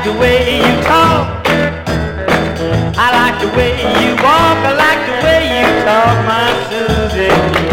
the way you talk. I like the way you walk. I like the way you talk, my Susie.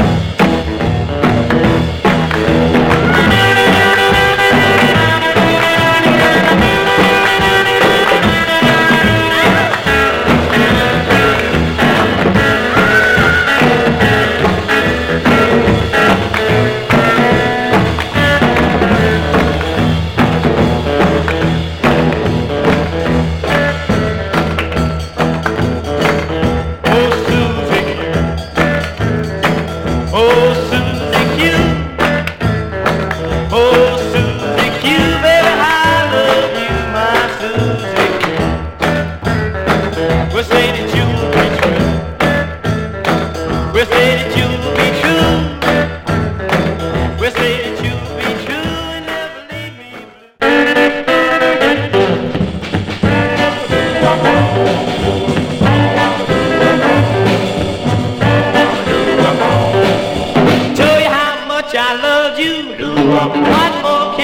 I loved you. What more can